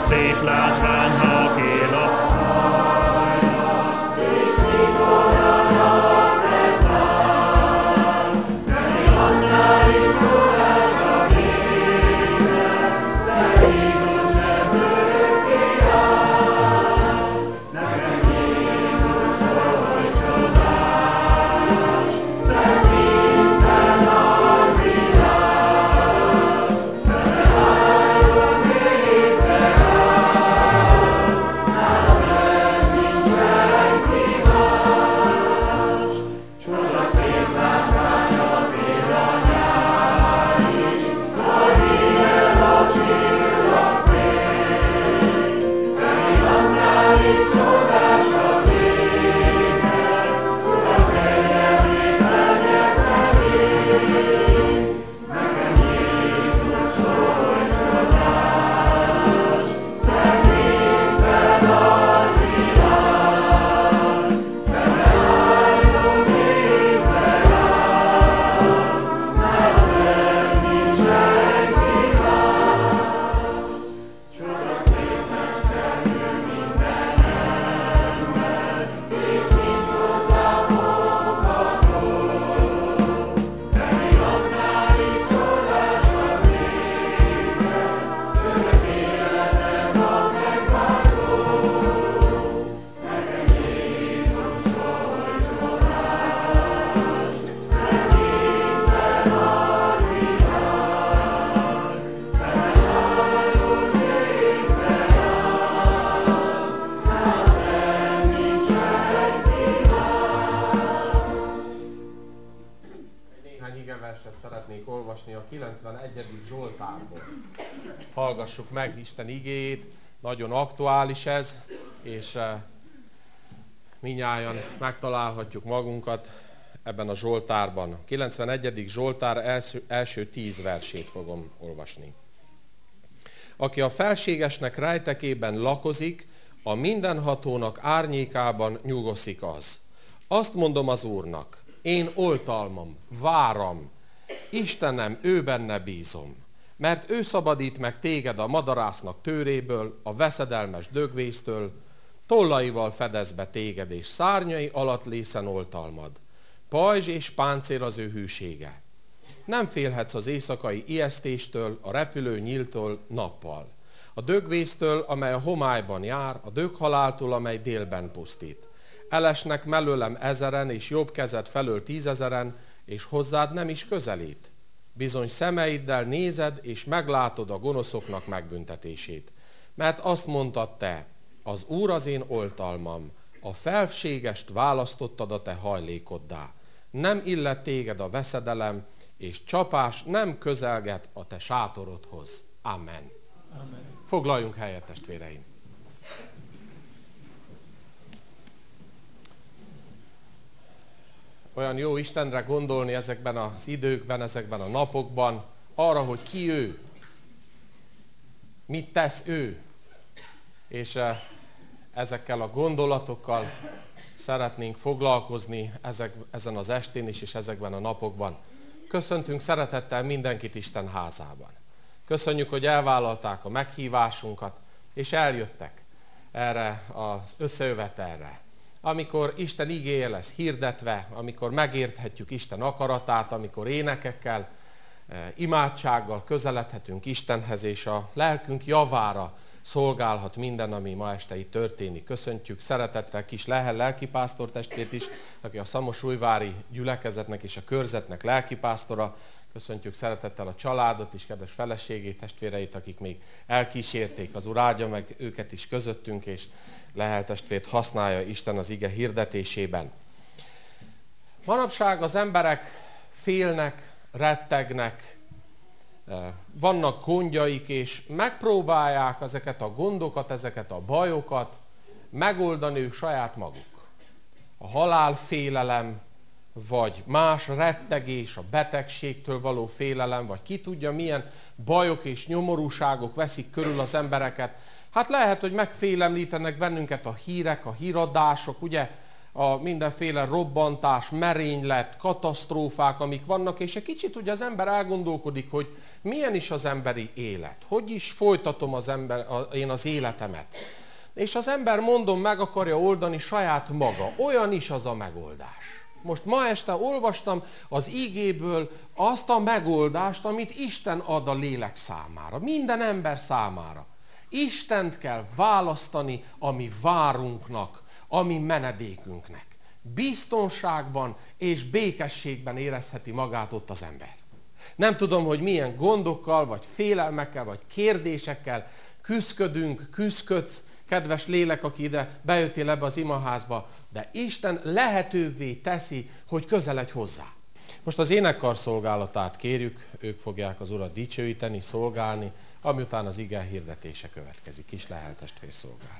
szép látvány, ha kél a szeretnék olvasni a 91. Zsoltárból. Hallgassuk meg Isten igéjét, nagyon aktuális ez, és mindnyájan megtalálhatjuk magunkat ebben a Zsoltárban. 91. Zsoltár első 10 versét fogom olvasni. Aki a felségesnek rejtekében lakozik, a mindenhatónak árnyékában nyugszik az. Azt mondom az Úrnak, én oltalmam, váram, Istenem, ő benne bízom, mert ő szabadít meg téged a madarásznak tőréből, a veszedelmes dögvésztől, tollaival fedez be téged, és szárnyai alatt lészen oltalmad. Pajzs és páncél az ő hűsége. Nem félhetsz az éjszakai ijesztéstől, a repülő nyíltól nappal, a dögvésztől, amely a homályban jár, a döghaláltól, amely délben pusztít. Elesnek mellőlem 1000-en, és jobb kezed felől 10 000-en, és hozzád nem is közelít. Bizony szemeiddel nézed, és meglátod a gonoszoknak megbüntetését. Mert azt mondtad te, az Úr az én oltalmam, a felségest választottad a te hajlékoddá. Nem illet téged a veszedelem, és csapás nem közelget a te sátorodhoz. Amen. Amen. Foglaljunk helyet, testvéreim! Olyan jó Istenre gondolni ezekben az időkben, ezekben a napokban, arra, hogy ki ő, mit tesz ő. És ezekkel a gondolatokkal szeretnénk foglalkozni ezen az estén is, és ezekben a napokban. Köszöntünk szeretettel mindenkit Isten házában. Köszönjük, hogy elvállalták a meghívásunkat, és eljöttek erre az összejövetelre. Amikor Isten igéje lesz hirdetve, amikor megérthetjük Isten akaratát, amikor énekekkel, imádsággal közeledhetünk Istenhez, és a lelkünk javára szolgálhat minden, ami ma este itt történik. Köszöntjük szeretettel kis Lehel lelkipásztor testvért is, aki a szamosújvári gyülekezetnek és a körzetnek lelkipásztora. Köszöntjük szeretettel a családot is, kedves feleségét, testvéreit, akik még elkísérték. Az Úr áldja meg őket is közöttünk, és Lehel testvért használja Isten az ige hirdetésében. Manapság az emberek félnek, rettegnek, vannak gondjaik, és megpróbálják ezeket a gondokat, ezeket a bajokat megoldani ők saját maguk. A halálfélelem, vagy más rettegés, a betegségtől való félelem, vagy ki tudja milyen bajok és nyomorúságok veszik körül az embereket. Hát lehet, hogy megfélemlítenek bennünket a hírek, a híradások, ugye a mindenféle robbantás, merénylet, katasztrófák, amik vannak, és egy kicsit ugye az ember elgondolkodik, hogy milyen is az emberi élet, hogy is folytatom én az életemet. És az ember, mondom, meg akarja oldani saját maga. Olyan is az a megoldás. Most ma este olvastam az igéből azt a megoldást, amit Isten ad a lélek számára, minden ember számára. Istent kell választani a mi várunknak, a mi menedékünknek. Biztonságban és békességben érezheti magát ott az ember. Nem tudom, hogy milyen gondokkal, vagy félelmekkel, vagy kérdésekkel küzdködsz, kedves lélek, aki ide bejöttél ebbe az imaházba, de Isten lehetővé teszi, hogy közeledj hozzá. Most az énekkar szolgálatát kérjük, ők fogják az Urat dicsőíteni, szolgálni, amiután az ige hirdetése következik. Kis Lehel testvér szolgál.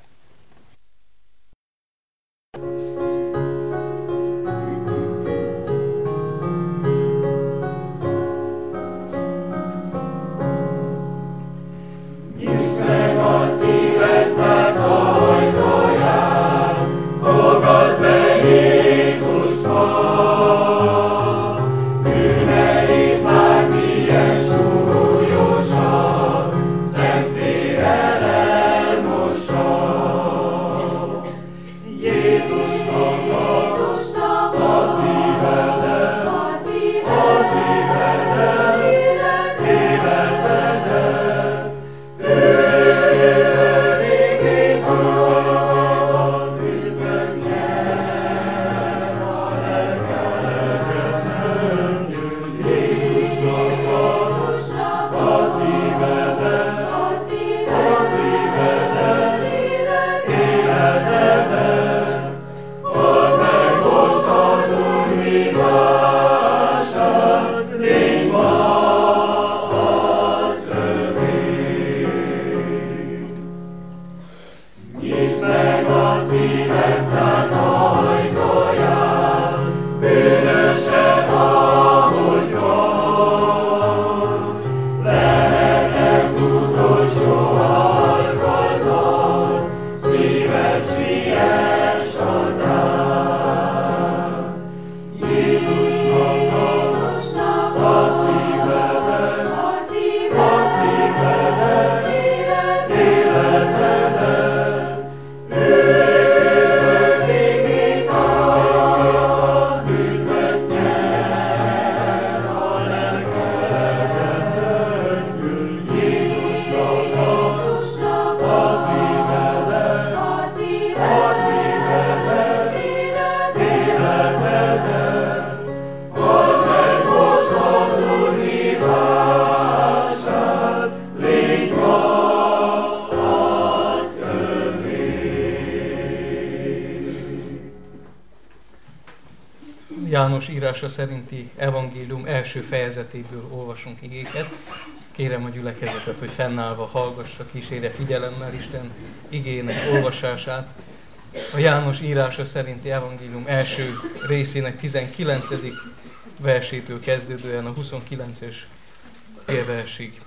János írása szerinti evangélium első fejezetéből olvasunk igéket. Kérem a gyülekezetet, hogy fennállva hallgassa, kísérje figyelemmel Isten igének olvasását. A János írása szerinti evangélium első részének 19. versétől kezdődően a 29-es versig.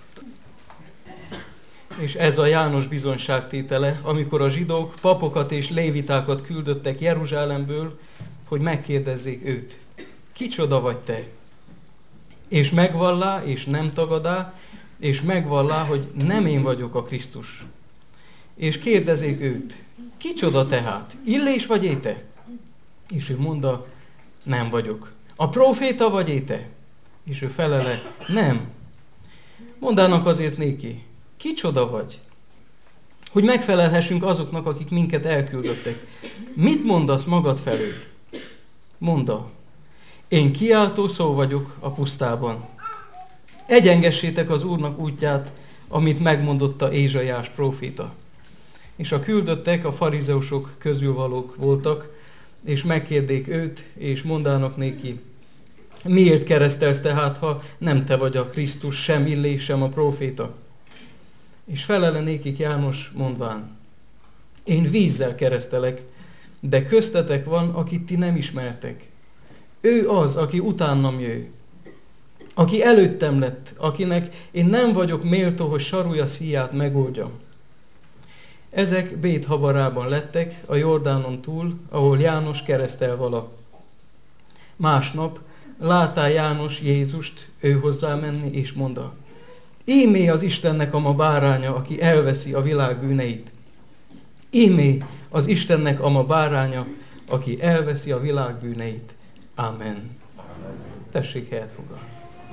És ez a János bizonyságtétele, amikor a zsidók papokat és lévitákat küldöttek Jeruzsálemből, hogy megkérdezzék őt, kicsoda vagy te? És megvallá, és nem tagadá, és megvallá, hogy nem én vagyok a Krisztus. És kérdezzék őt, kicsoda tehát? Illés vagy éte? És ő mondta, nem vagyok. A próféta vagy éte? És ő felele, nem. Mondának azért néki, kicsoda vagy? Hogy megfelelhessünk azoknak, akik minket elküldöttek. Mit mondasz magad felől? Monda, én kiáltó szó vagyok a pusztában. Egyengessétek az Úrnak útját, amit megmondotta Ézsaiás próféta. És a küldöttek a farizeusok közül valók voltak, és megkérdék őt, és mondának néki, miért keresztelsz tehát, ha nem te vagy a Krisztus, sem Illés, sem a próféta? És felele nékik János mondván, én vízzel keresztelek, de köztetek van, akit ti nem ismertek. Ő az, aki utánam jöjj, aki előttem lett, akinek én nem vagyok méltó, hogy sarúja szíját megoldjam. Ezek Bét-Habarában lettek, a Jordánon túl, ahol János keresztel vala. Másnap látá János Jézust ő hozzá menni, és mondta: ímé az Istennek a ma báránya, aki elveszi a világ bűneit. Ímé az Istennek a ma báránya, aki elveszi a világ bűneit. Amen. Tessék helyet foglalni.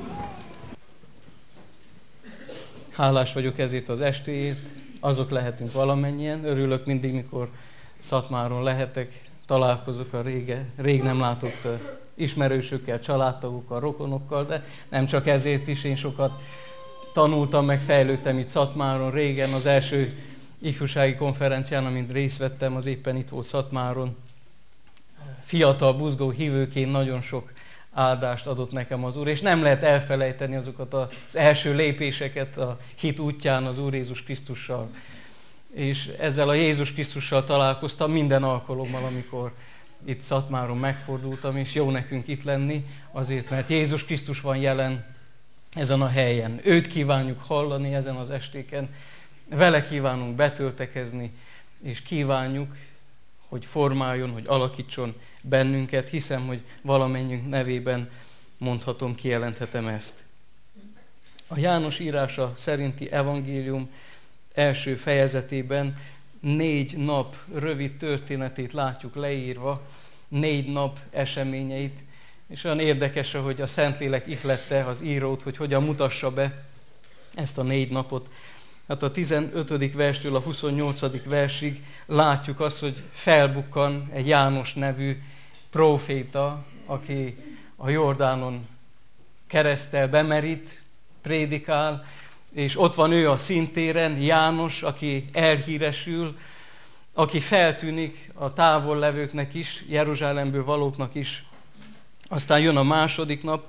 Hálás vagyok ezért az estéért, azok lehetünk valamennyien. Örülök mindig, mikor Szatmáron lehetek, találkozok a rég nem látott ismerősökkel, családtagokkal, rokonokkal, de nem csak ezért is, én sokat tanultam, meg fejlődtem itt Szatmáron. Régen az első ifjúsági konferencián, amint részt vettem, az éppen itt volt Szatmáron. Fiatal, buzgó hívőként nagyon sok áldást adott nekem az Úr, és nem lehet elfelejteni azokat az első lépéseket a hit útján az Úr Jézus Krisztussal. És ezzel a Jézus Krisztussal találkoztam minden alkalommal, amikor itt Szatmáron megfordultam, és jó nekünk itt lenni, azért, mert Jézus Krisztus van jelen ezen a helyen. Őt kívánjuk hallani ezen az estéken, vele kívánunk betöltekezni, és kívánjuk, hogy formáljon, hogy alakítson bennünket. Hiszem, hogy valamennyünk nevében mondhatom, kijelenthetem ezt. A János írása szerinti evangélium első fejezetében 4 nap rövid történetét látjuk leírva, 4 nap eseményeit, és olyan érdekes, hogy a Szentlélek ihlette az írót, hogy hogyan mutassa be ezt a 4 napot. Hát a 15. verstől a 28. versig látjuk azt, hogy felbukkan egy János nevű próféta, aki a Jordánon keresztel bemerít, prédikál, és ott van ő a színtéren, János, aki elhíresül, aki feltűnik a távol levőknek is, Jeruzsálemből valóknak is. Aztán jön a második nap,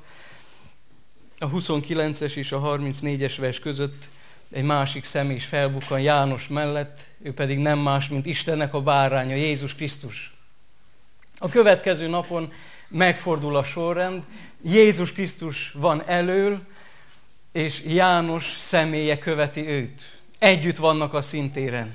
a 29-es és a 34-es vers között egy másik személy is felbukkan János mellett, ő pedig nem más, mint Istennek a báránya, Jézus Krisztus. A következő napon megfordul a sorrend, Jézus Krisztus van elől, és János személye követi őt. Együtt vannak a színtéren.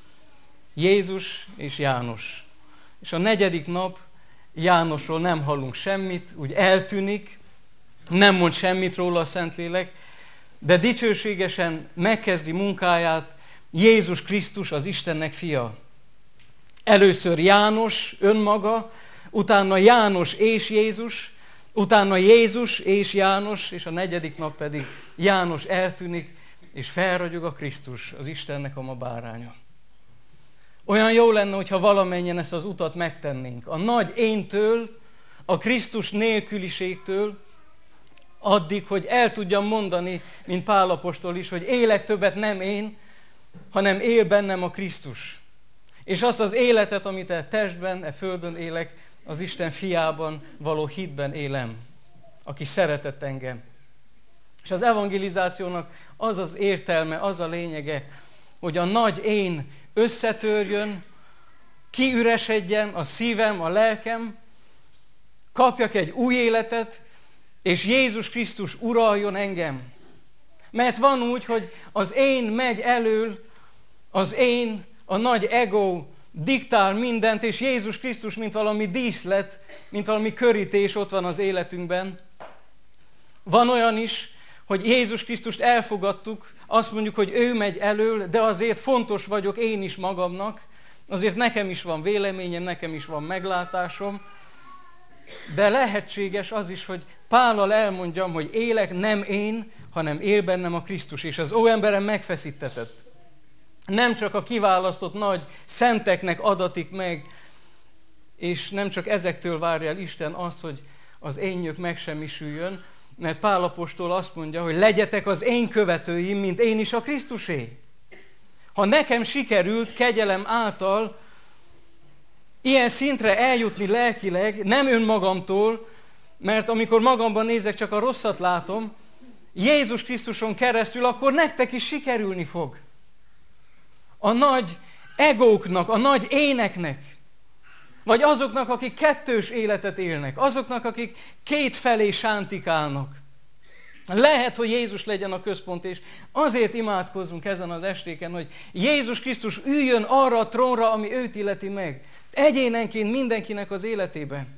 Jézus és János. És a 4. nap Jánosról nem hallunk semmit, úgy eltűnik, nem mond semmit róla a Szentlélek, de dicsőségesen megkezdi munkáját Jézus Krisztus, az Istennek fia. Először János önmaga, utána János és Jézus, utána Jézus és János, és a 4. nap pedig János eltűnik, és felragyog a Krisztus, az Istennek a ma báránya. Olyan jó lenne, hogyha valamennyien ezt az utat megtennénk. A nagy éntől, a Krisztus nélküliségtől, addig, hogy el tudjam mondani, mint Pál apostol is, hogy élek többet nem én, hanem él bennem a Krisztus. És azt az életet, amit e testben, e földön élek, az Isten fiában való hitben élem, aki szeretett engem. És az evangelizációnak az az értelme, az a lényege, hogy a nagy én összetörjön, kiüresedjen a szívem, a lelkem, kapjak egy új életet, és Jézus Krisztus uraljon engem. Mert van úgy, hogy az én megy elől, az én, a nagy ego diktál mindent, és Jézus Krisztus, mint valami díszlet, mint valami körítés ott van az életünkben. Van olyan is, hogy Jézus Krisztust elfogadtuk, azt mondjuk, hogy ő megy elől, de azért fontos vagyok én is magamnak, azért nekem is van véleményem, nekem is van meglátásom, de lehetséges az is, hogy Pállal elmondjam, hogy élek nem én, hanem él bennem a Krisztus, és az óemberem megfeszítetett. Nem csak a kiválasztott nagy szenteknek adatik meg, és nem csak ezektől várja el Isten azt, hogy az énjük megsemmisüljön, mert Pál apostol azt mondja, hogy legyetek az én követőim, mint én is a Krisztusé. Ha nekem sikerült kegyelem által ilyen szintre eljutni lelkileg, nem önmagamtól, mert amikor magamban nézek, csak a rosszat látom, Jézus Krisztuson keresztül, akkor nektek is sikerülni fog. A nagy egóknak, a nagy éneknek, vagy azoknak, akik kettős életet élnek, azoknak, akik kétfelé sántikálnak. Lehet, hogy Jézus legyen a központ, és azért imádkozzunk ezen az estéken, hogy Jézus Krisztus üljön arra a trónra, ami őt illeti meg. Egyénenként mindenkinek az életében.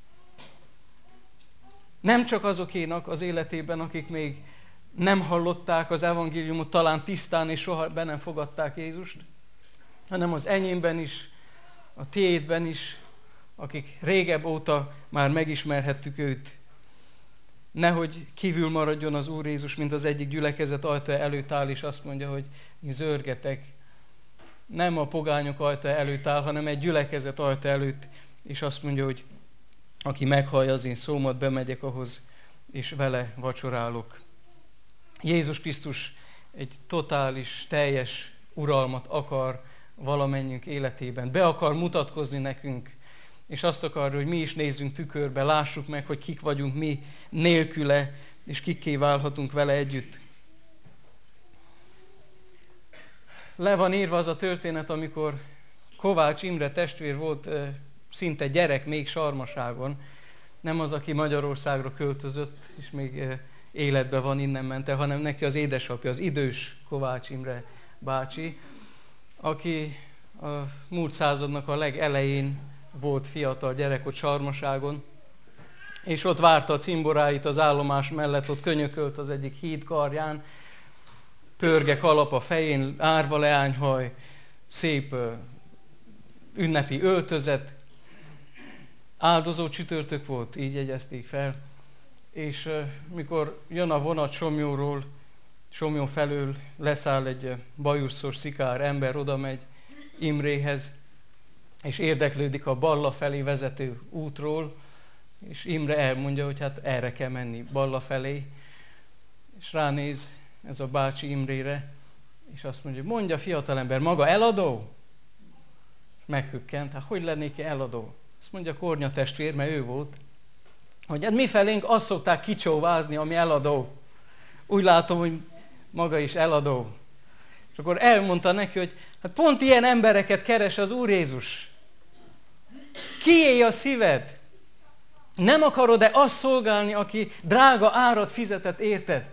Nem csak azokénak az életében, akik még nem hallották az evangéliumot talán tisztán, és soha be nem fogadták Jézust, hanem az enyémben is, a tiédben is, akik régebb óta már megismerhettük őt. Nehogy kívül maradjon az Úr Jézus, mint az egyik gyülekezet ajtaja előtt áll, és azt mondja, hogy zörgetek. Nem a pogányok ajtaja előtt áll, hanem egy gyülekezet ajtaja előtt, és azt mondja, hogy aki meghallja az én szómat, bemegyek ahhoz, és vele vacsorálok. Jézus Krisztus egy totális, teljes uralmat akar valamennyünk életében. Be akar mutatkozni nekünk, és azt akarja, hogy mi is nézzünk tükörbe, lássuk meg, hogy kik vagyunk mi nélküle, és kikké válhatunk vele együtt. Le van írva az a történet, amikor Kovács Imre testvér volt szinte gyerek még Sarmaságon. Nem az, aki Magyarországra költözött, és még életben van, innen ment el, hanem neki az édesapja, az idős Kovács Imre bácsi, aki a múlt századnak a legelején volt fiatal gyerek ott Sarmaságon, és ott várta a cimboráit az állomás mellett, ott könyökölt az egyik híd karján, pörge kalap a fején, árva leányhaj, szép ünnepi öltözet, áldozó csütörtök volt, így jegyezték fel, és mikor jön a vonat Somjon felől leszáll egy bajuszos szikár ember, oda megy Imréhez, és érdeklődik a Balla felé vezető útról, és Imre elmondja, hogy hát erre kell menni, Balla felé, és ránéz ez a bácsi Imrére, és azt mondja, mondja fiatalember, maga eladó? Meghökkent, hát hogy lennék eladó? Azt mondja Kornya testvér, mert ő volt, hogy hát mifelénk azt szokták kicsóvázni, ami eladó. Úgy látom, hogy maga is eladó. És akkor elmondta neki, hogy hát pont ilyen embereket keres az Úr Jézus. Kié a szíved? Nem akarod-e azt szolgálni, aki drága árat fizetett érted?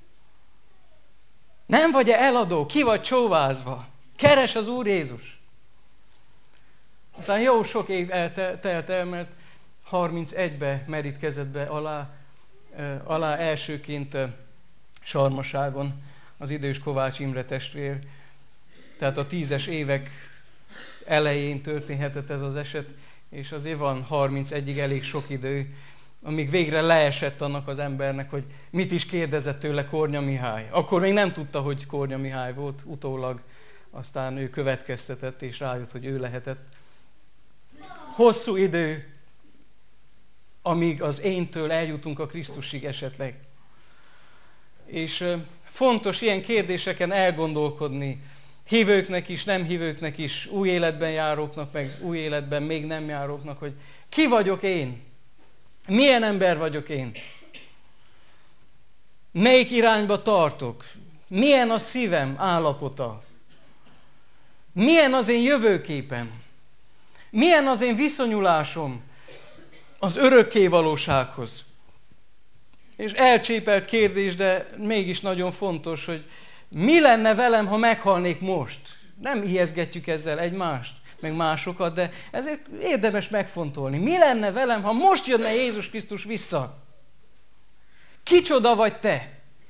Nem vagy-e eladó? Ki vagy csóvázva? Keres az Úr Jézus. Aztán jó sok év telt el, mert 31-be merítkezett be alá elsőként Sarmaságon az idős Kovács Imre testvér. Tehát a 10-es évek elején történhetett ez az eset, és azért van 31-ig elég sok idő, amíg végre leesett annak az embernek, hogy mit is kérdezett tőle Kornya Mihály. Akkor még nem tudta, hogy Kornya Mihály volt, utólag aztán ő következtetett, és rájött, hogy ő lehetett. Hosszú idő, amíg az éntől eljutunk a Krisztusig esetleg. És fontos ilyen kérdéseken elgondolkodni, hívőknek is, nem hívőknek is, új életben járóknak, meg új életben még nem járóknak, hogy ki vagyok én? Milyen ember vagyok én? Melyik irányba tartok? Milyen a szívem állapota? Milyen az én jövőképem? Milyen az én viszonyulásom az örökké valósághoz? És elcsépelt kérdés, de mégis nagyon fontos, hogy mi lenne velem, ha meghalnék most? Nem ijeszgetjük ezzel egymást, meg másokat, de ezért érdemes megfontolni. Mi lenne velem, ha most jönne Jézus Krisztus vissza? Kicsoda vagy te?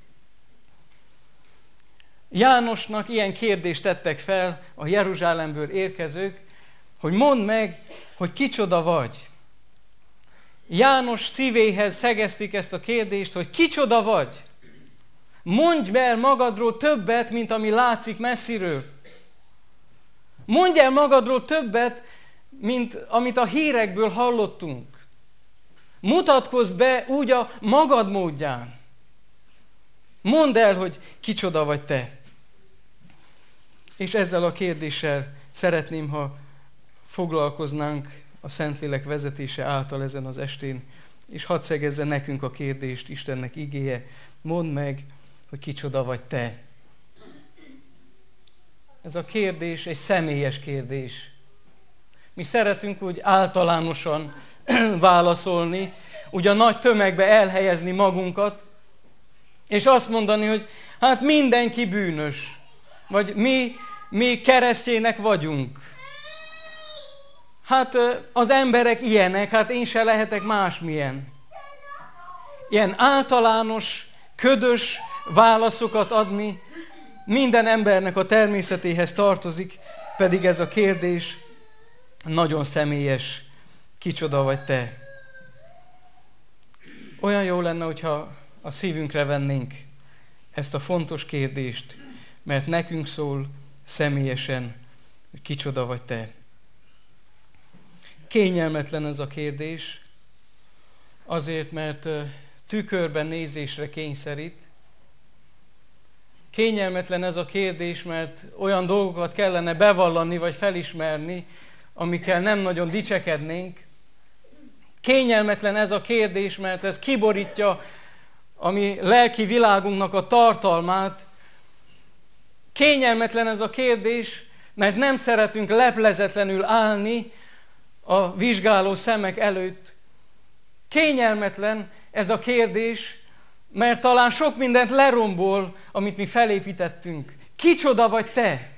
Jánosnak ilyen kérdést tettek fel a Jeruzsálemből érkezők, hogy mondd meg, hogy kicsoda vagy. János szívéhez szegezték ezt a kérdést, hogy kicsoda vagy? Mondj el magadról többet, mint ami látszik messziről. Mondj el magadról többet, mint amit a hírekből hallottunk. Mutatkozz be úgy a magad módján. Mondd el, hogy kicsoda vagy te. És ezzel a kérdéssel szeretném, ha foglalkoznánk a Szentlélek vezetése által ezen az estén, és hadd szegezze nekünk a kérdést Istennek igéje. Mondd meg, hogy kicsoda vagy te. Ez a kérdés egy személyes kérdés. Mi szeretünk úgy általánosan válaszolni, úgy a nagy tömegbe elhelyezni magunkat, És azt mondani, hogy hát mindenki bűnös, vagy mi keresztjének vagyunk. Hát az emberek ilyenek, hát én se lehetek másmilyen. Ilyen általános, ködös válaszokat adni minden embernek a természetéhez tartozik, pedig ez a kérdés nagyon személyes. Kicsoda vagy te? Olyan jó lenne, hogyha a szívünkre vennénk ezt a fontos kérdést, mert nekünk szól személyesen, hogy kicsoda vagy te. Kényelmetlen ez a kérdés, azért, mert tükörben nézésre kényszerít. Kényelmetlen ez a kérdés, mert olyan dolgokat kellene bevallani vagy felismerni, amikkel nem nagyon dicsekednénk. Kényelmetlen ez a kérdés, mert ez kiborítja a mi lelki világunknak a tartalmát. Kényelmetlen ez a kérdés, mert nem szeretünk leplezetlenül állni a vizsgáló szemek előtt. Kényelmetlen ez a kérdés, mert talán sok mindent lerombol, amit mi felépítettünk. Kicsoda vagy te?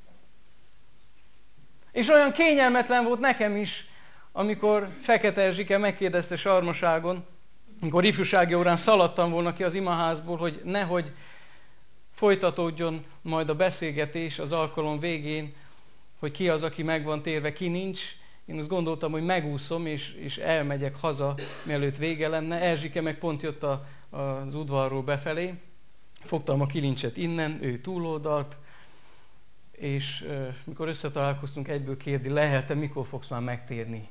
És olyan kényelmetlen volt nekem is, amikor Fekete Erzsike megkérdezte Sarmaságon, amikor ifjúsági órán szaladtam volna ki az imaházból, hogy nehogy folytatódjon majd a beszélgetés az alkalom végén, hogy ki az, aki meg van térve, ki nincs. Én azt gondoltam, hogy megúszom, és elmegyek haza, mielőtt vége lenne. Erzsike meg pont jött az udvarról befelé. Fogtam a kilincset innen, ő túloldalt, és mikor összetalálkoztunk, egyből kérdi, lehet-e, mikor fogsz már megtérni?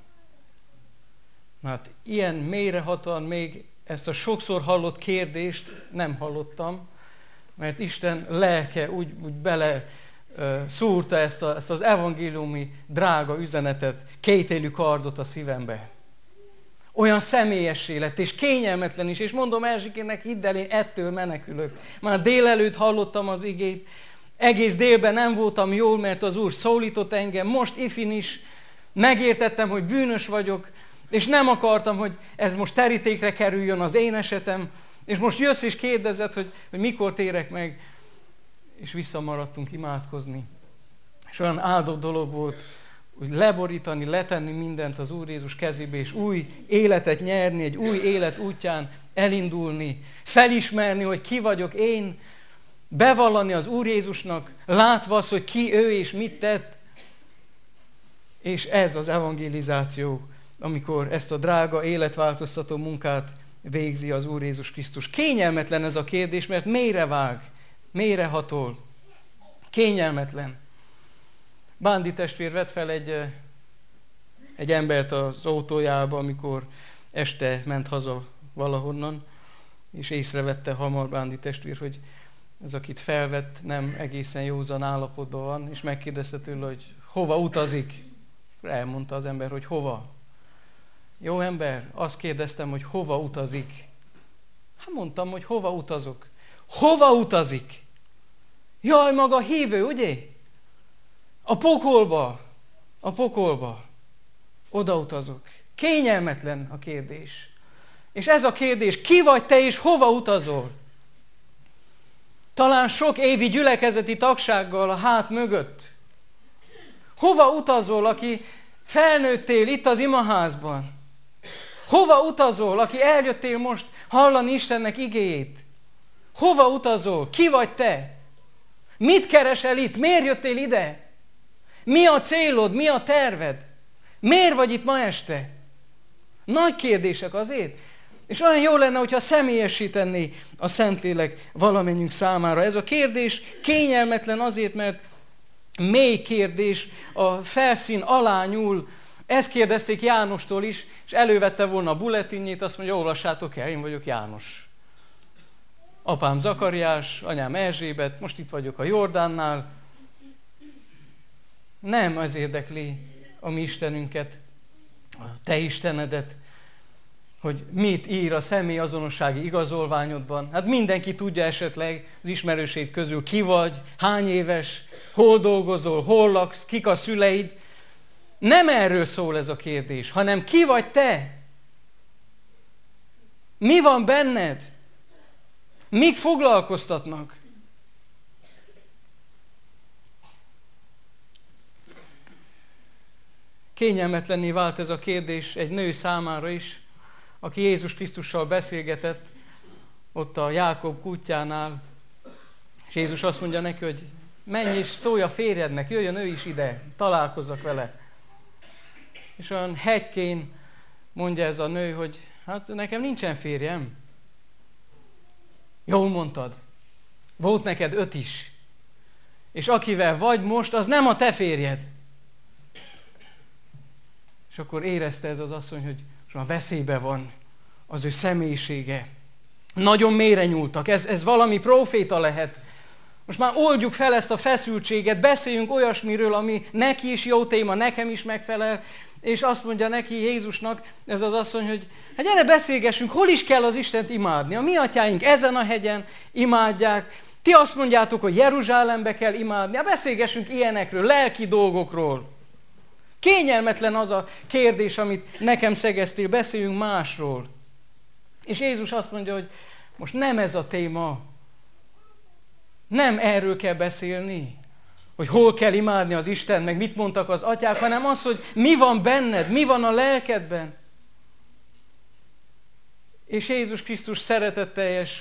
Na hát ilyen mélyrehatóan még ezt a sokszor hallott kérdést nem hallottam, mert Isten lelke úgy bele szúrta ezt az evangéliumi drága üzenetet, kétélű kardot a szívembe. Olyan személyessé lett, és kényelmetlen is, és mondom Erzsikének, hidd el, én ettől menekülök. Már délelőtt hallottam az igét, egész délben nem voltam jól, mert az Úr szólított engem, most ifin is megértettem, hogy bűnös vagyok, és nem akartam, hogy ez most terítékre kerüljön az én esetem, és most jössz és kérdezed, hogy mikor térek meg, és visszamaradtunk imádkozni. És olyan áldott dolog volt, hogy leborítani, letenni mindent az Úr Jézus kezébe, és új életet nyerni, egy új élet útján elindulni, felismerni, hogy ki vagyok én, bevallani az Úr Jézusnak, látva azt, hogy ki ő és mit tett. És ez az evangelizáció, amikor ezt a drága életváltoztató munkát végzi az Úr Jézus Krisztus. Kényelmetlen ez a kérdés, mert mélyre vág, mélyre hatol. Kényelmetlen. Bándi testvér vett fel egy embert az autójába, amikor este ment haza valahonnan, és észrevette hamar Bándi testvér, hogy ez, akit felvett, nem egészen józan állapotban van, és megkérdezte tőle, hogy hova utazik. Elmondta az ember, hogy hova. Jó ember, azt kérdeztem, hogy hova utazik. Hát mondtam, hogy hova utazok. Hova utazik? Jaj, maga hívő, ugye? A pokolba. A pokolba. Oda utazok. Kényelmetlen a kérdés. És ez a kérdés, ki vagy te és hova utazol? Talán sok évi gyülekezeti tagsággal a hát mögött. Hova utazol, aki felnőttél itt az imaházban? Hova utazol, aki eljöttél most hallani Istennek igéjét? Hova utazol? Ki vagy te? Mit keresel itt? Miért jöttél ide? Mi a célod? Mi a terved? Miért vagy itt ma este? Nagy kérdések azért. És olyan jó lenne, hogyha személyesítené a Szentlélek valamennyünk számára. Ez a kérdés kényelmetlen azért, mert mély kérdés, a felszín alá nyúl. Ezt kérdezték Jánostól is, és elővette volna a bulletinjét, azt mondja, olvassátok el, én vagyok János. Apám Zakariás, anyám Erzsébet, most itt vagyok a Jordánnál. Nem az érdekli a mi Istenünket, a te Istenedet, hogy mit ír a személyazonossági igazolványodban. Hát mindenki tudja esetleg az ismerőseid közül, ki vagy, hány éves, hol dolgozol, hol laksz, kik a szüleid. Nem erről szól ez a kérdés, hanem ki vagy te? Mi van benned? Mik foglalkoztatnak? Kényelmetlenné vált ez a kérdés egy nő számára is, aki Jézus Krisztussal beszélgetett ott a Jákob kútjánál, és Jézus azt mondja neki, hogy menj és szólj a férjednek, jöjjön ő is ide, találkozzak vele. És olyan hegykén mondja ez a nő, hogy hát nekem nincsen férjem. Jól mondtad, volt neked 5 is, és akivel vagy most, az nem a te férjed. És akkor érezte ez az asszony, hogy most már veszélybe van az ő személyisége. Nagyon mélyre nyúltak, ez valami próféta lehet. Most már oldjuk fel ezt a feszültséget, beszéljünk olyasmiről, ami neki is jó téma, nekem is megfelel, és azt mondja neki Jézusnak ez az asszony, hogy hát gyere beszélgessünk, hol is kell az Istent imádni. A mi atyáink ezen a hegyen imádják, ti azt mondjátok, hogy Jeruzsálembe kell imádni, hát beszélgessünk ilyenekről, lelki dolgokról. Kényelmetlen az a kérdés, amit nekem szegeztél, beszéljünk másról. És Jézus azt mondja, hogy most nem ez a téma, nem erről kell beszélni, hogy hol kell imádni az Isten, meg mit mondtak az atyák, hanem az, hogy mi van benned, mi van a lelkedben. És Jézus Krisztus szeretetteljes,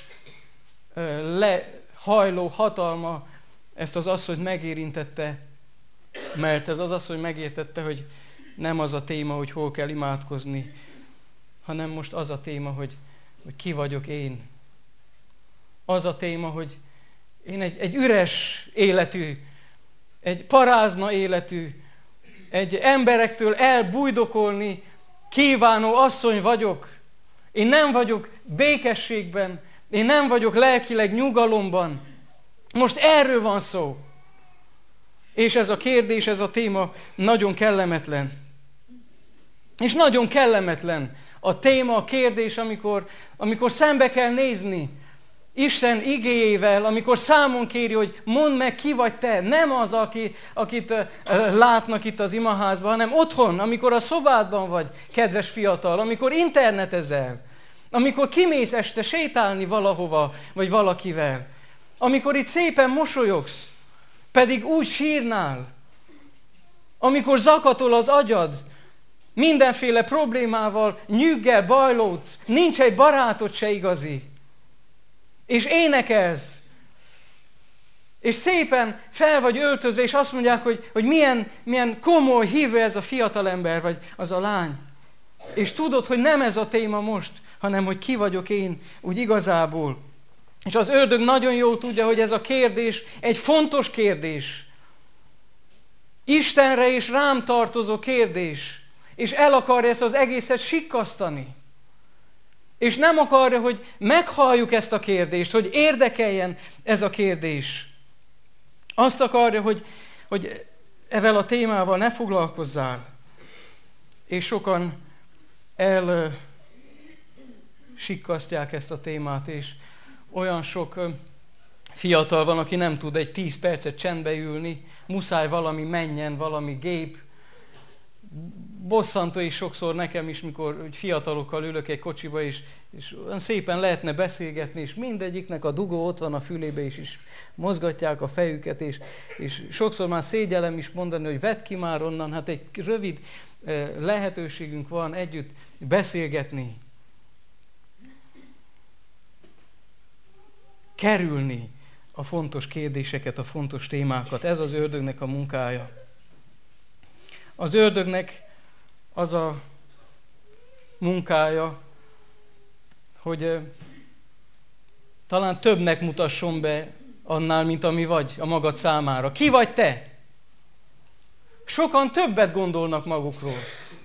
lehajló hatalma ezt az asszonyt megérintette, mert ez az asszony megértette, hogy nem az a téma, hogy hol kell imádkozni, hanem most az a téma, hogy ki vagyok én. Az a téma, hogy én egy üres életű, egy parázna életű, egy emberektől elbújdokolni kívánó asszony vagyok. Én nem vagyok békességben, én nem vagyok lelkileg nyugalomban. Most erről van szó. És ez a kérdés, ez a téma nagyon kellemetlen. És nagyon kellemetlen a téma, a kérdés, amikor szembe kell nézni Isten igéjével, amikor számon kéri, hogy mondd meg, ki vagy te. Nem az, akit látnak itt az imaházban, hanem otthon, amikor a szobádban vagy, kedves fiatal, amikor internetezel, amikor kimész este sétálni valahova, vagy valakivel, amikor itt szépen mosolyogsz, pedig úgy sírnál, amikor zakatol az agyad, mindenféle problémával, nyüggel bajlódsz, nincs egy barátod se igazi, és énekelsz, és szépen fel vagy öltözve, és azt mondják, hogy milyen komoly hívő ez a fiatalember, vagy az a lány. És tudod, hogy nem ez a téma most, hanem hogy ki vagyok én úgy igazából. És az ördög nagyon jól tudja, hogy ez a kérdés egy fontos kérdés. Istenre és rám tartozó kérdés. És el akarja ezt az egészet sikkasztani. És nem akarja, hogy meghalljuk ezt a kérdést, hogy érdekeljen ez a kérdés. Azt akarja, hogy ezzel a témával ne foglalkozzál. És sokan elsikkasztják ezt a témát, és olyan sok fiatal van, aki nem tud egy 10 percet csendbe ülni, muszáj valami menjen, valami gép. Bosszantó is sokszor nekem is, mikor fiatalokkal ülök egy kocsiba, és olyan szépen lehetne beszélgetni, és mindegyiknek a dugó ott van a fülébe is, és mozgatják a fejüket, és sokszor már szégyellem is mondani, hogy vedd ki már onnan, hát egy rövid lehetőségünk van együtt beszélgetni. Kerülni a fontos kérdéseket, a fontos témákat. Ez az ördögnek a munkája. Az ördögnek az a munkája, hogy talán többnek mutasson be annál, mint ami vagy a magad számára. Ki vagy te? Sokan többet gondolnak magukról.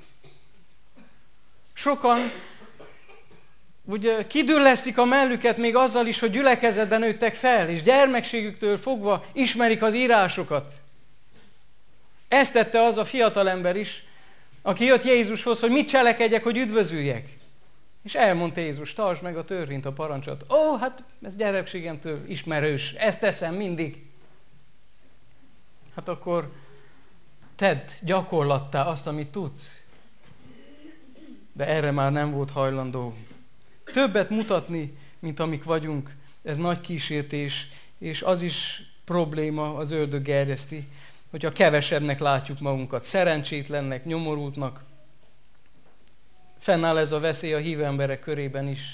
Sokan úgy kidüllesztik a mellüket még azzal is, hogy gyülekezetben nőttek fel, és gyermekségüktől fogva ismerik az írásokat. Ezt tette az a fiatalember is, aki jött Jézushoz, hogy mit cselekedjek, hogy üdvözüljek. És elmondta Jézus, tartsd meg a törvényt, a parancsot. Ó, hát ez gyerekségemtől ismerős, ezt teszem mindig. Hát akkor tedd gyakorlattá azt, amit tudsz. De erre már nem volt hajlandó. Többet mutatni, mint amik vagyunk, ez nagy kísértés, és az is probléma, az ördög gerjeszti, hogyha kevesebbnek látjuk magunkat, szerencsétlennek, nyomorultnak. Fennáll ez a veszély a hívő emberek körében is.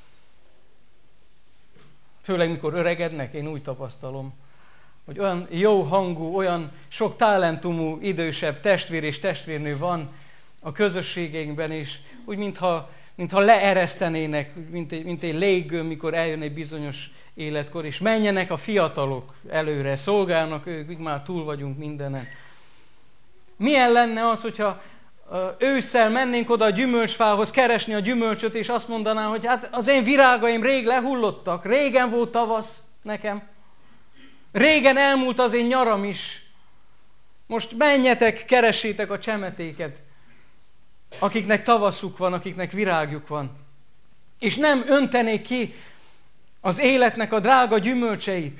Főleg mikor öregednek, én úgy tapasztalom, hogy olyan jó hangú, olyan sok talentumú idősebb testvér és testvérnő van a közösségeinkben is, úgy mintha leeresztenének, mint egy léggömb, mikor eljön egy bizonyos életkor, és menjenek a fiatalok előre, szolgálnak ők, már túl vagyunk mindenen. Milyen lenne az, hogyha ősszel mennénk oda a gyümölcsfához keresni a gyümölcsöt, és azt mondaná, hogy hát az én virágaim rég lehullottak, régen volt tavasz nekem, régen elmúlt az én nyaram is, most menjetek, keressétek a csemetéket, akiknek tavaszuk van, akiknek virágjuk van. És nem öntenék ki az életnek a drága gyümölcseit.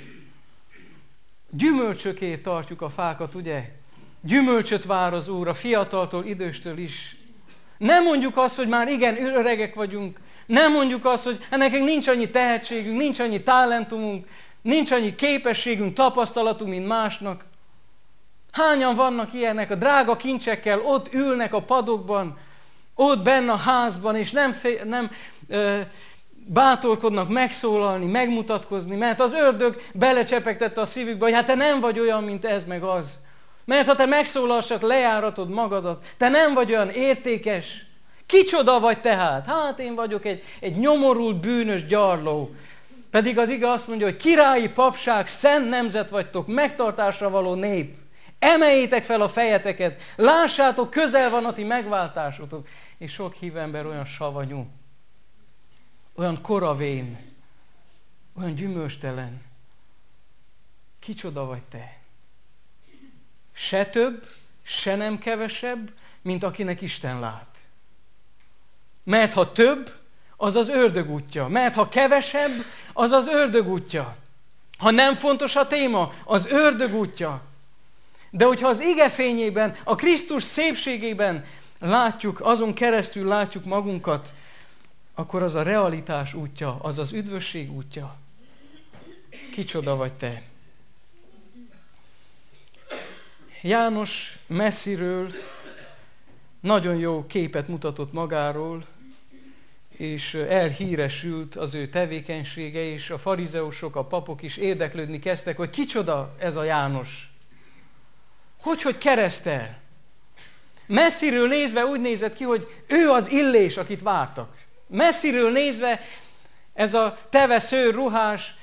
Gyümölcsökért tartjuk a fákat, ugye? Gyümölcsöt vár az Úr, a fiataltól, időstől is. Nem mondjuk azt, hogy már igen, öregek vagyunk. Nem mondjuk azt, hogy nekünk nincs annyi tehetségünk, nincs annyi talentumunk, nincs annyi képességünk, tapasztalatunk, mint másnak. Hányan vannak ilyenek, a drága kincsekkel ott ülnek a padokban, ott benne a házban, és nem bátorkodnak megszólalni, megmutatkozni, mert az ördög belecsepegtette a szívükbe, hogy hát te nem vagy olyan, mint ez meg az. Mert ha te megszólalsz, csak lejáratod magadat, te nem vagy olyan értékes. Kicsoda vagy tehát? Hát én vagyok egy nyomorult, bűnös gyarló. Pedig az ige azt mondja, hogy királyi papság, szent nemzet vagytok, megtartásra való nép. Emeljétek fel a fejeteket, lássátok, közel van a ti megváltásotok. És sok hívember olyan savanyú, olyan koravén, olyan gyümölcstelen. Kicsoda vagy te? Se több, se nem kevesebb, mint akinek Isten lát. Mert ha több, az az ördög útja. Mert ha kevesebb, az az ördög útja. Ha nem fontos a téma, az ördög útja. De hogyha az ige fényében, a Krisztus szépségében látjuk, azon keresztül látjuk magunkat, akkor az a realitás útja, az az üdvösség útja. Kicsoda vagy te? János messziről nagyon jó képet mutatott magáról, és elhíresült az ő tevékenysége, és a farizeusok, a papok is érdeklődni kezdtek, hogy kicsoda ez a János. Hogy keresztel? Messziről nézve úgy nézett ki, hogy ő az Illés, akit vártak. Messziről nézve ez a teve szőr ruhás,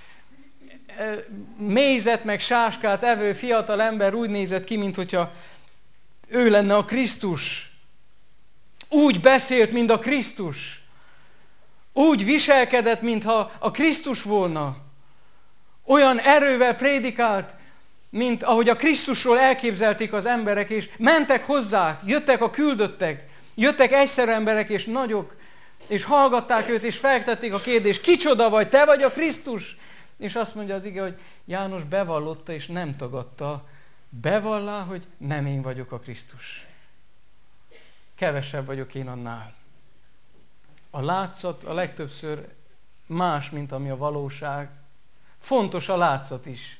mézet meg sáskát evő fiatal ember úgy nézett ki, mint hogyha ő lenne a Krisztus. Úgy beszélt, mint a Krisztus. Úgy viselkedett, mintha a Krisztus volna. Olyan erővel prédikált, mint ahogy a Krisztusról elképzelték az emberek, és mentek hozzá, jöttek a küldöttek, jöttek egyszerű emberek és nagyok, és hallgatták őt, és feltették a kérdést, kicsoda vagy, te vagy a Krisztus? És azt mondja az ige, hogy János bevallotta és nem tagadta, bevallá, hogy nem én vagyok a Krisztus. Kevesebb vagyok én annál. A látszat a legtöbbször más, mint ami a valóság. Fontos a látszat is.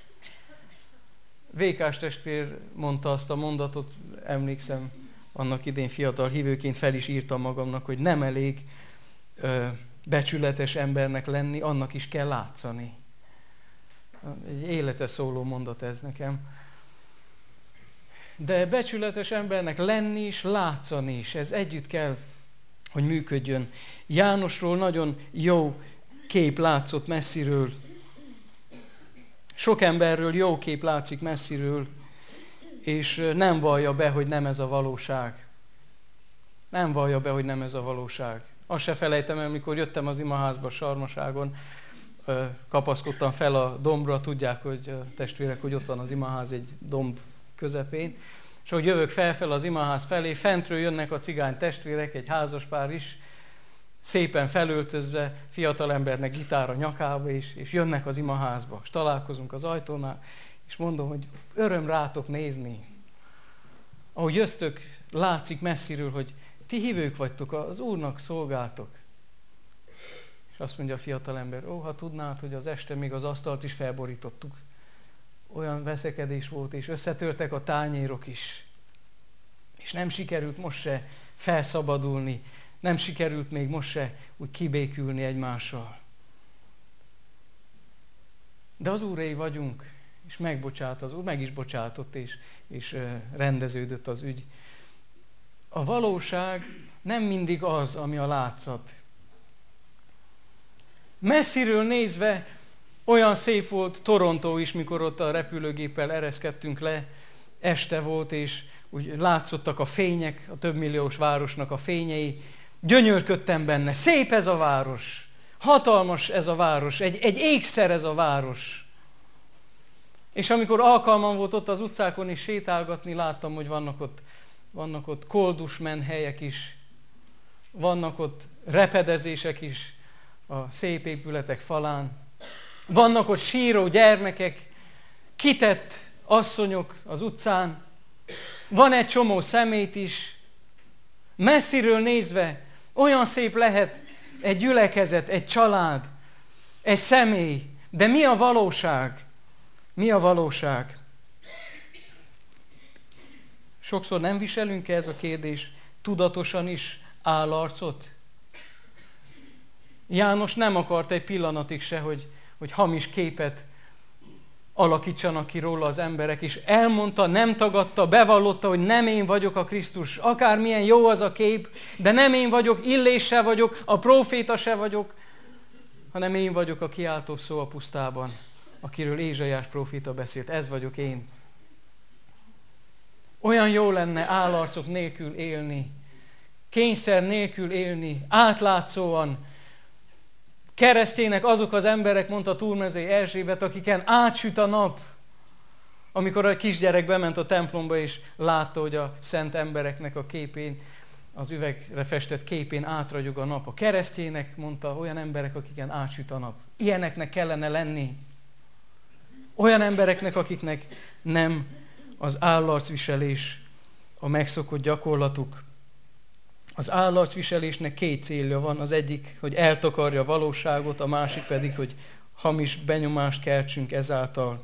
Vékás testvér mondta azt a mondatot, emlékszem, annak idén fiatal hívőként fel is írtam magamnak, hogy nem elég becsületes embernek lenni, annak is kell látszani. Egy életre szóló mondat ez nekem. De becsületes embernek lenni is, látszani is, ez együtt kell, hogy működjön. Jánosról nagyon jó kép látszott messziről. Sok emberről jó kép látszik messziről, és nem vallja be, hogy nem ez a valóság. Nem vallja be, hogy nem ez a valóság. Azt se felejtem el, amikor jöttem az imaházba Sarmaságon, kapaszkodtam fel a dombra, tudják, hogy testvérek, hogy ott van az imaház egy domb közepén, és ahogy jövök felfel az imaház felé, fentről jönnek a cigány testvérek, egy házaspár is, szépen felöltözve, fiatalembernek gitár a nyakába, és jönnek az imaházba, és találkozunk az ajtónál, és mondom, hogy öröm rátok nézni. Ahogy jöztök, látszik messziről, hogy ti hívők vagytok, az Úrnak szolgáltok. És azt mondja a fiatalember, ha tudnád, hogy az este még az asztalt is felborítottuk. Olyan veszekedés volt, és összetörtek a tányérok is. És nem sikerült most se felszabadulni, nem sikerült még most se úgy kibékülni egymással. De az Úréi vagyunk, és megbocsát az Úr, meg is bocsátott, és rendeződött az ügy. A valóság nem mindig az, ami a látszat. Messziről nézve olyan szép volt Toronto is, mikor ott a repülőgéppel ereszkedtünk le, este volt, és úgy látszottak a fények, a többmilliós városnak a fényei. Gyönyörködtem benne, szép ez a város, hatalmas ez a város, egy ékszer ez a város. És amikor alkalmam volt ott az utcákon is sétálgatni, láttam, hogy vannak ott koldusmen helyek is, vannak ott repedezések is a szép épületek falán, vannak ott síró gyermekek, kitett asszonyok az utcán, van egy csomó szemét is. Messziről nézve olyan szép lehet egy gyülekezet, egy család, egy személy, de mi a valóság? Mi a valóság? Sokszor nem viselünk ez a kérdés tudatosan is állarcot. János nem akart egy pillanatig se, hogy hamis képet alakítsanak ki róla az emberek, és elmondta, nem tagadta, bevallotta, hogy nem én vagyok a Krisztus. Akármilyen jó az a kép, de nem én vagyok, Illés se vagyok, a próféta se vagyok, hanem én vagyok a kiáltó szó a pusztában, akiről Ézsaiás próféta beszélt. Ez vagyok én. Olyan jó lenne állarcok nélkül élni, kényszer nélkül élni, átlátszóan. Keresztjének azok az emberek, mondta Túrmezei Erzsébet, akiken átsüt a nap. Amikor a kisgyerek bement a templomba, és látta, hogy a szent embereknek a képén, az üvegre festett képén átragyog a nap. A keresztjének, mondta, olyan emberek, akiken átsüt a nap. Ilyeneknek kellene lenni. Olyan embereknek, akiknek nem az állarcviselés a megszokott gyakorlatuk. Az állarcviselésnek két célja van, az egyik, hogy eltakarja a valóságot, a másik pedig, hogy hamis benyomást keltsünk ezáltal.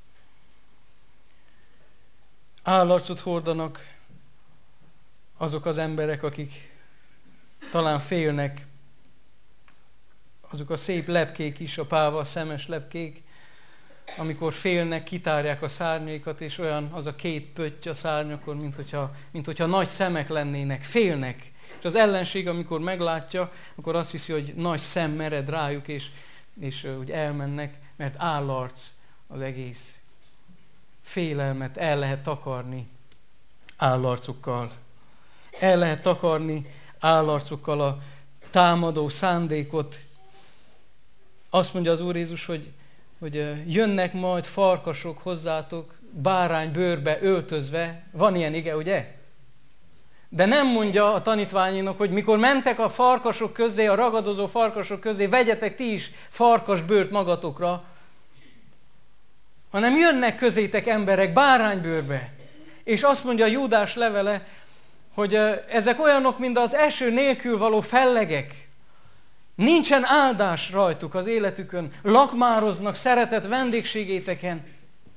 Állarcot hordanak azok az emberek, akik talán félnek, azok a szép lepkék is, a pálval szemes lepkék, amikor félnek, kitárják a szárnyaikat, és olyan az a két pötty a szárnyakon, mint hogyha nagy szemek lennének, félnek. És az ellenség, amikor meglátja, akkor azt hiszi, hogy nagy szem mered rájuk, és úgy elmennek, mert állarc az egész. Félelmet el lehet takarni állarcokkal. El lehet takarni állarcokkal a támadó szándékot. Azt mondja az Úr Jézus, hogy jönnek majd farkasok hozzátok, bárány bőrbe öltözve. Van ilyen ige, ugye? De nem mondja a tanítványainak, hogy mikor mentek a farkasok közé, a ragadozó farkasok közé, vegyetek ti is farkasbőrt magatokra, hanem jönnek közétek emberek báránybőrbe. És azt mondja a Júdás levele, hogy ezek olyanok, mint az eső nélkül való fellegek. Nincsen áldás rajtuk az életükön, lakmároznak szeretett vendégségéteken.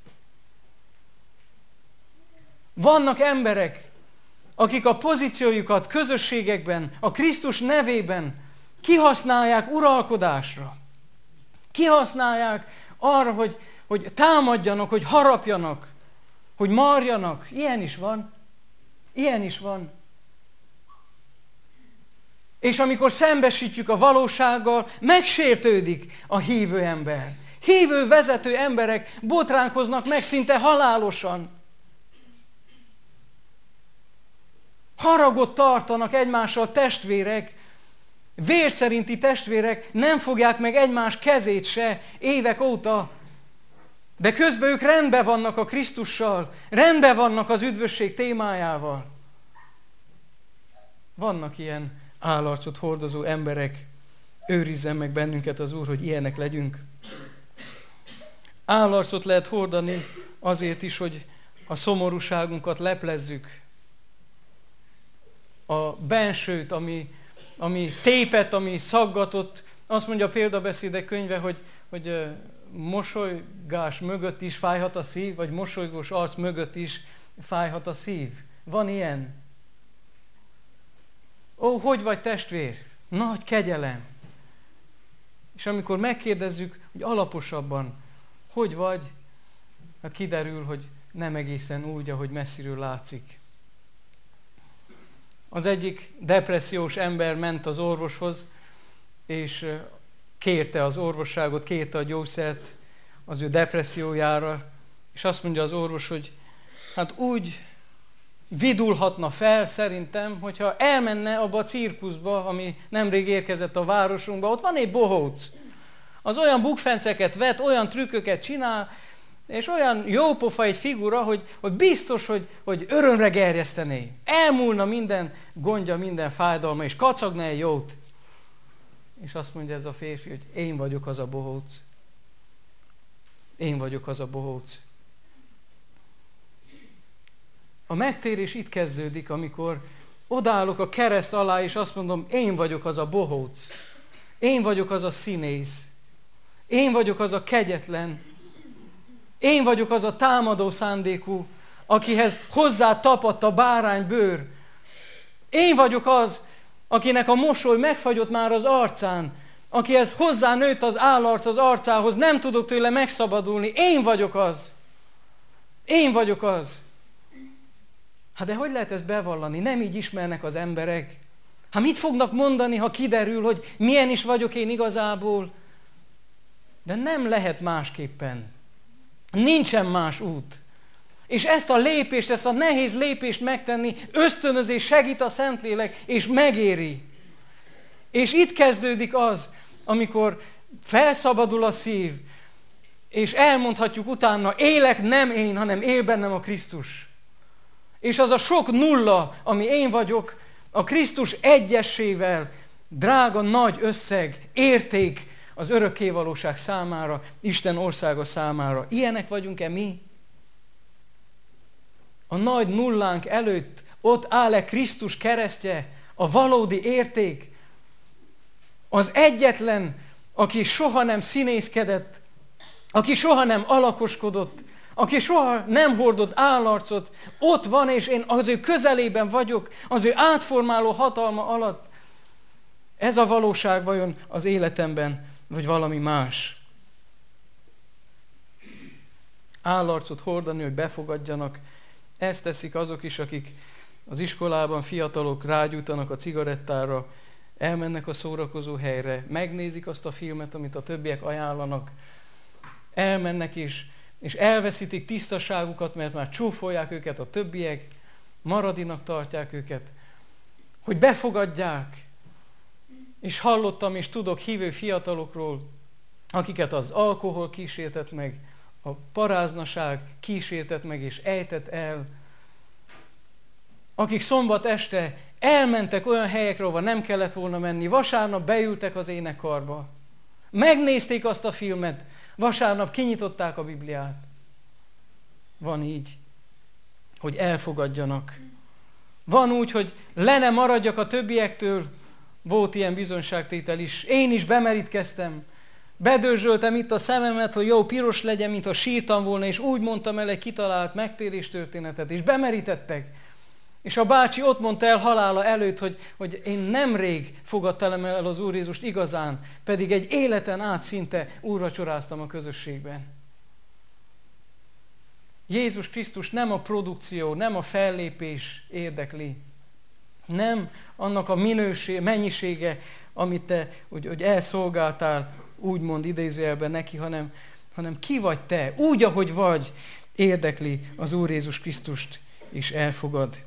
Vannak emberek, akik a pozíciójukat közösségekben, a Krisztus nevében kihasználják uralkodásra. Kihasználják arra, hogy támadjanak, hogy harapjanak, hogy marjanak. Ilyen is van. Ilyen is van. És amikor szembesítjük a valósággal, megsértődik a hívő ember. Hívő vezető emberek botránkoznak meg szinte halálosan. Haragot tartanak egymással testvérek, vérszerinti testvérek, nem fogják meg egymás kezét se évek óta, de közben ők rendben vannak a Krisztussal, rendben vannak az üdvösség témájával. Vannak ilyen állarcot hordozó emberek, őrizzen meg bennünket az Úr, hogy ilyenek legyünk. Állarcot lehet hordani azért is, hogy a szomorúságunkat leplezzük. A bensőt, ami tépet, ami szaggatott, Azt mondja a Példabeszédek könyve, hogy mosolygás mögött is fájhat a szív, vagy mosolygós arc mögött is fájhat a szív. Van ilyen? Ó, hogy vagy testvér? Nagy kegyelem. És amikor megkérdezzük, hogy alaposabban, hogy vagy, hát kiderül, hogy nem egészen úgy, ahogy messziről látszik. Az egyik depressziós ember ment az orvoshoz, és kérte az orvosságot, kérte a gyógyszert az ő depressziójára, és azt mondja az orvos, hogy hát úgy vidulhatna fel szerintem, hogyha elmenne abba a cirkuszba, ami nemrég érkezett a városunkba. Ott van egy bohóc. Az olyan bukfenceket vet, olyan trükköket csinál, és olyan jópofa egy figura, hogy biztos, hogy örömre gerjesztené. Elmúlna minden gondja, minden fájdalma, és kacagna egy jót. És azt mondja ez a férfi, hogy én vagyok az a bohóc. Én vagyok az a bohóc. A megtérés itt kezdődik, amikor odállok a kereszt alá, és azt mondom, én vagyok az a bohóc. Én vagyok az a színész. Én vagyok az a kegyetlen. Én vagyok az a támadó szándékú, akihez hozzá tapadt a báránybőr. Én vagyok az, akinek a mosoly megfagyott már az arcán, akihez hozzá nőtt az állarc az arcához, nem tudok tőle megszabadulni. Én vagyok az. Én vagyok az. Hát de hogy lehet ezt bevallani? Nem így ismernek az emberek. Hát mit fognak mondani, ha kiderül, hogy milyen is vagyok én igazából? De nem lehet másképpen. Nincsen más út. És ezt a lépést, ezt a nehéz lépést megtenni, ösztönözés segít a Szentlélek, és megéri. És itt kezdődik az, amikor felszabadul a szív, és elmondhatjuk utána, élek nem én, hanem él bennem a Krisztus. És az a sok nulla, ami én vagyok, a Krisztus egyesével, drága nagy összeg, érték az örökkévalóság számára, Isten országa számára. Ilyenek vagyunk-e mi? A nagy nullánk előtt ott áll-e Krisztus keresztje, a valódi érték? Az egyetlen, aki soha nem színészkedett, aki soha nem alakoskodott, aki soha nem hordott állarcot, ott van, és én az ő közelében vagyok, az ő átformáló hatalma alatt. Ez a valóság vajon az életemben, vagy valami más? Állarcot hordani, hogy befogadjanak, ezt teszik azok is, akik az iskolában fiatalok rágyújtanak a cigarettára, elmennek a szórakozó helyre, megnézik azt a filmet, amit a többiek ajánlanak, elmennek és elveszítik tisztaságukat, mert már csúfolják őket a többiek, maradinak tartják őket, hogy befogadják. És hallottam és tudok hívő fiatalokról, akiket az alkohol kísértett meg, a paráznaság kísértett meg és ejtett el, akik szombat este elmentek olyan helyekre, ahova nem kellett volna menni, vasárnap beültek az énekkarba, megnézték azt a filmet, vasárnap kinyitották a Bibliát. Van így, hogy elfogadjanak. Van úgy, hogy le ne maradjak a többiektől. Volt ilyen bizonyságtétel is. Én is bemerítkeztem. Bedörzsöltem itt a szememet, hogy jó, piros legyen, mintha sírtam volna, és úgy mondtam el egy kitalált megtérés történetet, és bemerítettek. És a bácsi ott mondta el halála előtt, hogy én nemrég fogadtam el az Úr Jézust igazán, pedig egy életen át szinte úrvacsoráztam a közösségben. Jézus Krisztus nem a produkció, nem a fellépés érdekli. Nem annak a mennyisége, amit te úgy elszolgáltál, úgymond idézőjelben neki, hanem ki vagy te, úgy, ahogy vagy, érdekli az Úr Jézus Krisztust, és elfogad.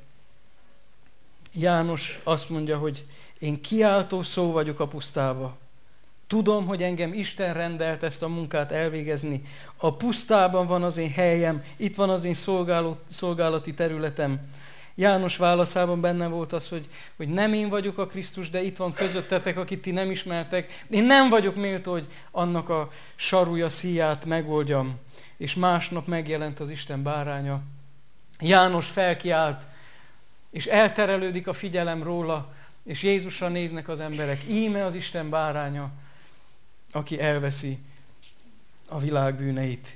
János azt mondja, hogy én kiáltó szó vagyok a pusztába. Tudom, hogy engem Isten rendelt ezt a munkát elvégezni. A pusztában van az én helyem, itt van az én szolgálati területem. János válaszában benne volt az, hogy nem én vagyok a Krisztus, de itt van közöttetek, akit ti nem ismertek. Én nem vagyok méltó, hogy annak a sarúja szíját megoldjam. És másnap megjelent az Isten báránya. János felkiált, és elterelődik a figyelem róla, és Jézusra néznek az emberek. Íme az Isten báránya. aki elveszi a világ bűneit.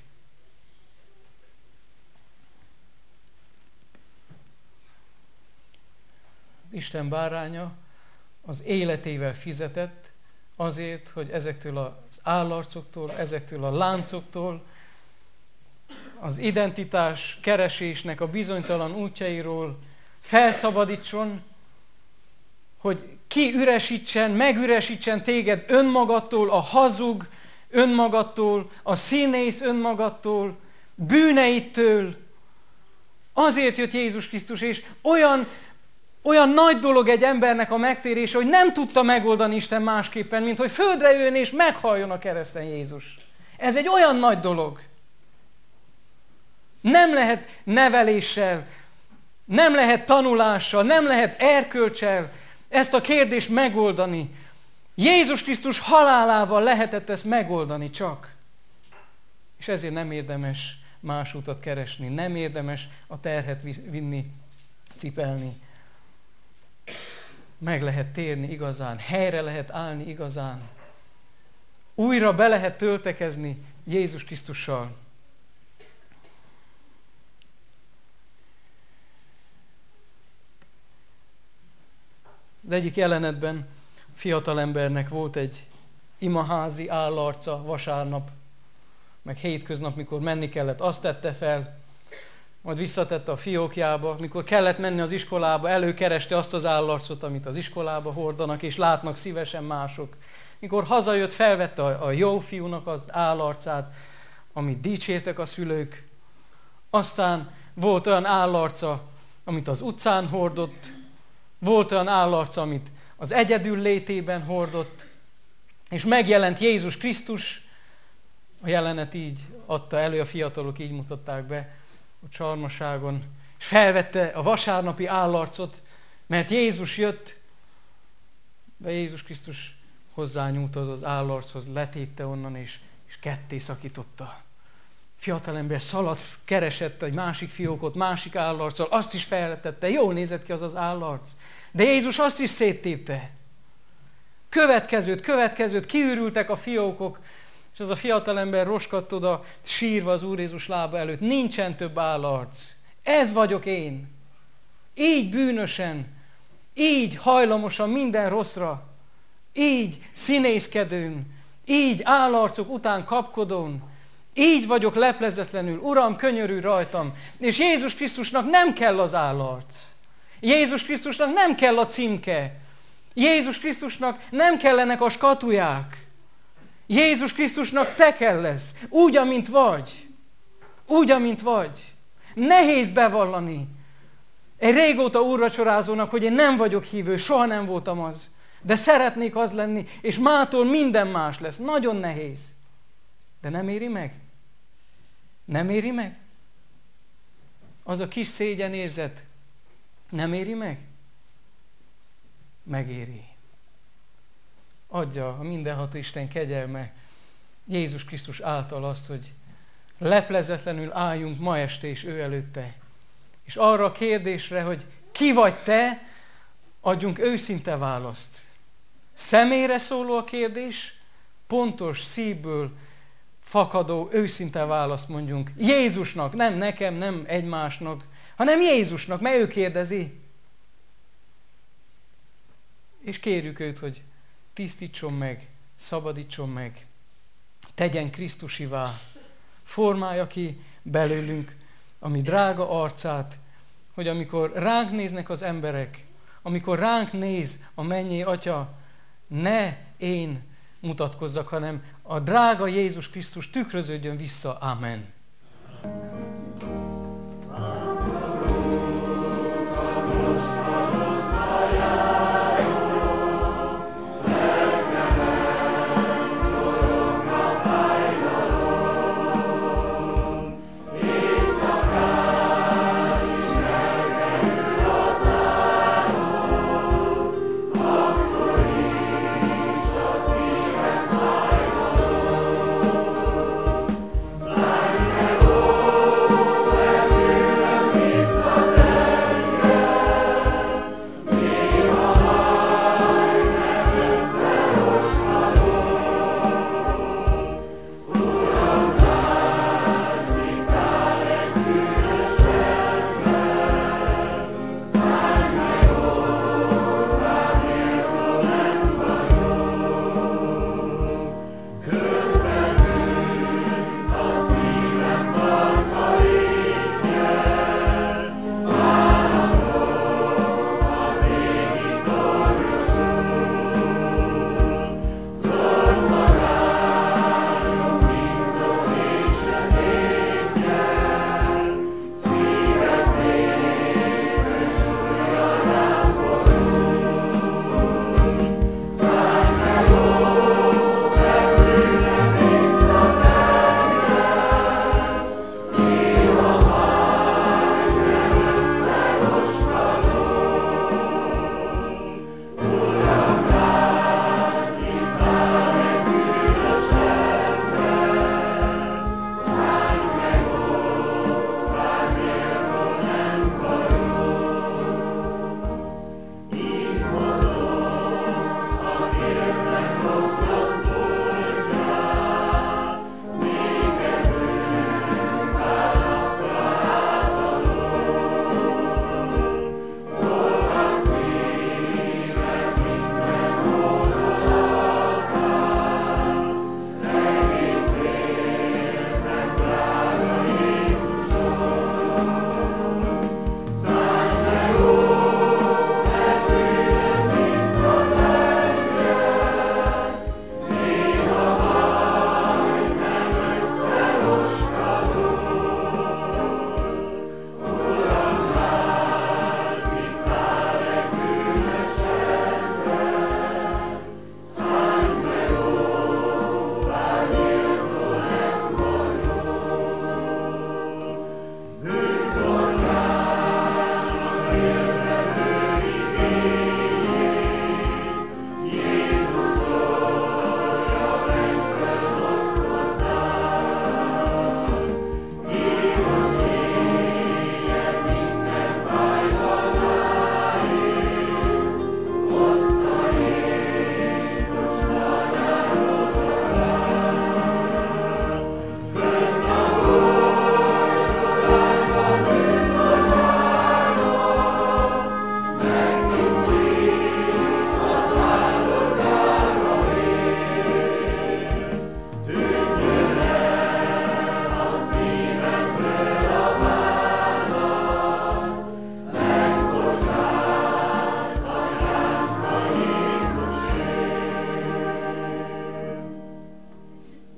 Az Isten báránya az életével fizetett azért, hogy ezektől az állarcoktól, ezektől a láncoktól, az identitás keresésnek a bizonytalan útjairól felszabadítson, hogy kiüresítsen, megüresítsen téged önmagadtól, a hazug önmagadtól, a színész önmagadtól, bűneitől. Azért jött Jézus Krisztus, és olyan nagy dolog egy embernek a megtérése, hogy nem tudta megoldani Isten másképpen, mint hogy földre jöjjön és meghalljon a kereszten Jézus. Ez egy olyan nagy dolog. Nem lehet neveléssel, nem lehet tanulással, nem lehet erkölccsel ezt a kérdést megoldani. Jézus Krisztus halálával lehetett ezt megoldani csak. És ezért nem érdemes más utat keresni, nem érdemes a terhet vinni, cipelni. Meg lehet térni igazán, helyre lehet állni igazán. Újra be lehet töltekezni Jézus Krisztussal. Az egyik jelenetben fiatalembernek volt egy imaházi állarca vasárnap, meg hétköznap, mikor menni kellett, azt tette fel, majd visszatette a fiókjába, mikor kellett menni az iskolába, előkereste azt az állarcot, amit az iskolába hordanak, és látnak szívesen mások. Mikor hazajött, felvette a jó fiúnak az állarcát, amit dicsértek a szülők. Aztán volt olyan állarca, amit az utcán hordott, volt olyan állarca, amit az egyedül létében hordott, és megjelent Jézus Krisztus. A jelenet így adta elő, a fiatalok így mutatták be a csarnoságon, és felvette a vasárnapi állarcot, mert Jézus jött, de Jézus Krisztus hozzányúlt az állarchoz, letépte onnan, és ketté szakította. Fiatalember szaladt, keresett egy másik fiókot, másik állarccal, azt is feltette, jól nézett ki az állarc. De Jézus azt is széttépte. Következőt, kiürültek a fiókok, és az a fiatalember roskadt oda, sírva az Úr Jézus lába előtt. Nincsen több állarc. Ez vagyok én. Így bűnösen, így hajlamosan minden rosszra, így színészkedőn, így állarcok után kapkodón, így vagyok leplezetlenül. Uram, könyörülj rajtam. És Jézus Krisztusnak nem kell az állarc. Jézus Krisztusnak nem kell a címke. Jézus Krisztusnak nem kellenek a skatuják. Jézus Krisztusnak te kell lesz. Úgy, amint vagy. Úgy, amint vagy. Nehéz bevallani egy régóta úrvacsorázónak, hogy én nem vagyok hívő, soha nem voltam az. De szeretnék az lenni, és mától minden más lesz. Nagyon nehéz. De nem éri meg? Nem éri meg? Az a kis szégyenérzet nem éri meg? Megéri. Adja a mindenható Isten kegyelme Jézus Krisztus által azt, hogy leplezetlenül álljunk ma este is ő előtte. És arra a kérdésre, hogy ki vagy te, adjunk őszinte választ. Személyre szóló a kérdés, pontos, szívből fakadó, őszinte választ mondjunk. Jézusnak, nem nekem, nem egymásnak, hanem Jézusnak, mert ő kérdezi. És kérjük őt, hogy tisztítson meg, szabadítson meg, tegyen Krisztusivá, formálja ki belőlünk a mi drága arcát, hogy amikor ránk néznek az emberek, amikor ránk néz a mennyei Atya, ne én mutatkozzak, hanem a drága Jézus Krisztus tükröződjön vissza. Amen.